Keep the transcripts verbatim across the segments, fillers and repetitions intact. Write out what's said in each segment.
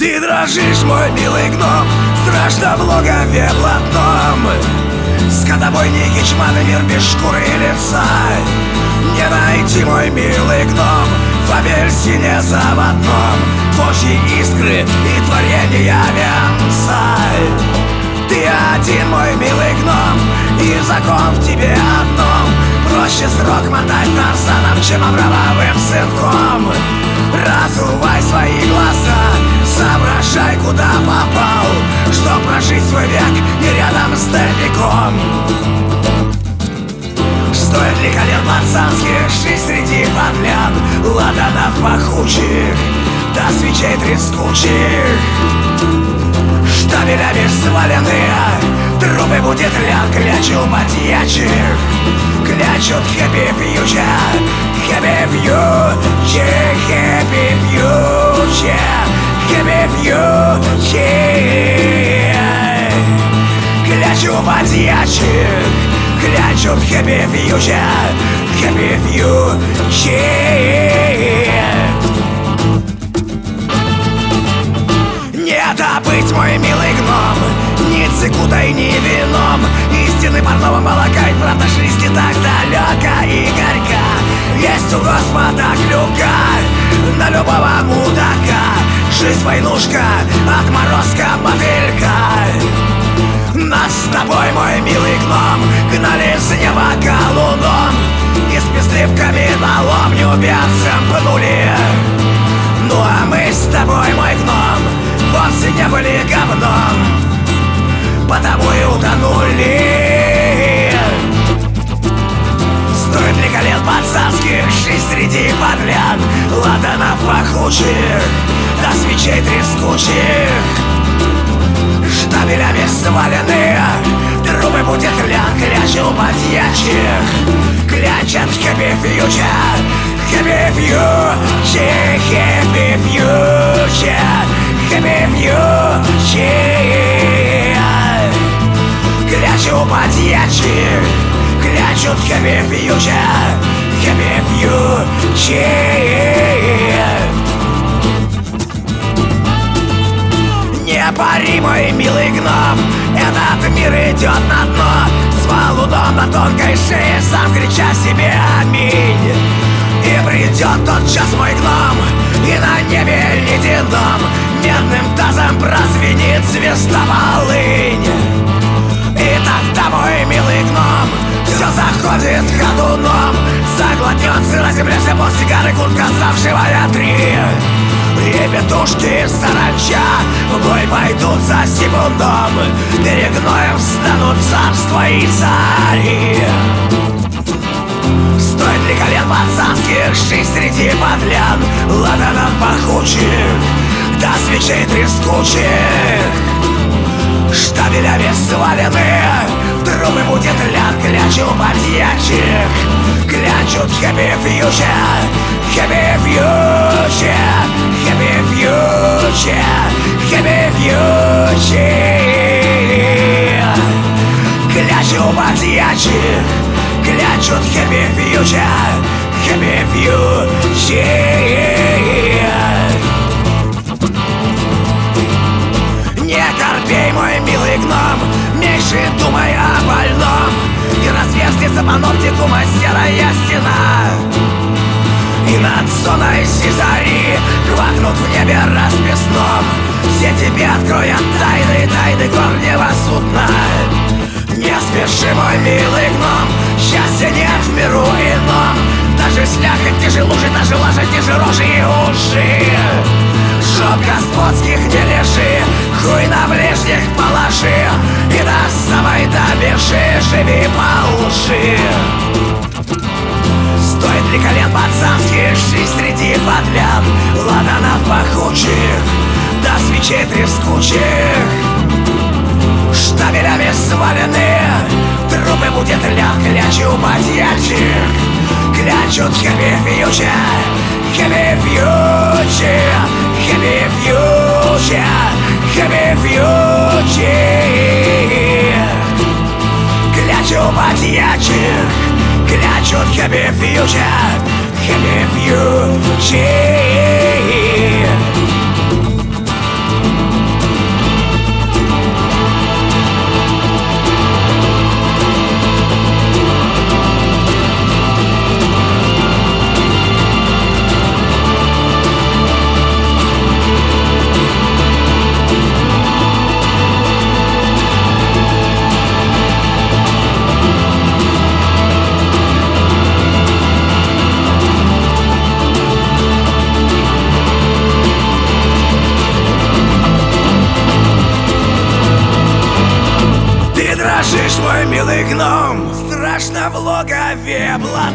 Ты дрожишь, мой милый гном, страшно в логове блатном. Скотобойники, чманы, мир без шкуры и лица. Не найти, мой милый гном, в апельсине заводном Божьи искры и творения венца. Ты один, мой милый гном, и закон в тебе одном. Проще срок мотать Тарзаном, чем Аврамовым сынком. Разувай свои глаза, соображай, куда попал, чтоб прожить свой век не рядом с дальником. Стоит ли колен пацанских жизнь среди подлян, ладанов пахучих, до свечей трескучих? Штабелями сваленные трупы будет лян, клячу подьячих. Клячут хэппи фьючер, хэппи фьючер, хэппи фьючер, хэппи фьючер. Клячу подьячих, клячут хэппи фьючер, хэппи фьючер. Не добыть, мой милый гном, ни цикутой, ни вином. Истины парного молока и правда жизни так далека и горька. Есть у Господа клюка на любого мудака. Жизнь войнушка, отморозка, мотылька. Нас с тобой, мой милый гном, гнали с неба колуном и с пизды в каменолом неубийцам пнули. Ну а мы с тобой, мой гном, вовсе не были говном, потому и утонули. Стоит ли колен пацанских жизнь среди подлян, ладанов пахучих, до свечей трескучих? Штабелями сваленные трупы будет лян, клячу подьячих. Клячат хэппи фьючер, хэппи фьючер, хэппи фьючер, хэппи фьючер. Клячу подьячих, клячут хэппи фьючер, хэппи фьючер. Не пари, мой милый гном, этот мир идет на дно. С валуном на тонкой шее, сам крича себе аминь. И придет тот час, мой гном, и на небе ледяном медным тазом прозвенит звезда волынь. И тогда, мой милый гном, все заходит ходуном. Заглотнет сыра земля, все под сигары, куртка завшивая три. Ребятушки саранча в бой пойдут за секундом, перед гноем встанут царства и цари. Стоит ли колен пацанских жизнь среди подлян, ладанов пахучих, до свечей трескучих? Штабелями сваленные трупы будет лян, клячу подьячих. Клячут хэппи фьючер, хэппи фьючер, хэппи фьючер, хэппи фьючер. Клячу подьячих, клячут хэппи фьючер, хэппи фьючер. Не корпей, мой милый гном, меньше думай о больном, и разверзнется паноптикума серая стена. И над зоной Сизари квакнут в небе расписном. Все тебе откроют тайны, тайны горнего судна. Не спеши, мой милый гном, счастья нет в миру ином. Даже слякоть ниже лужи, даже лажа ниже рожи и уши. Жоп господских не лежи, хуй на ближних положи, и до самой добежи живи по уши. Стоит ли колен пацанских жизнь среди подлян, ладанов пахучих, до свечей трескучих? Штабелями сваленные трупы будет лян, клячу подьячих. Клячут хэппи фьючер, хэппи фьючер, хэппи фьючер, хэппи фьючер. Клячу подьячих, клячут хэппи фьючер, хэппи фьючер.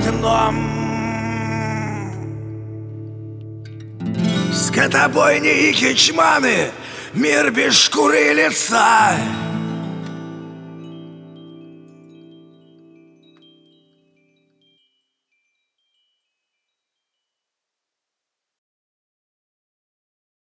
окном. Скотобойни и кичманы, мир без шкуры и лица.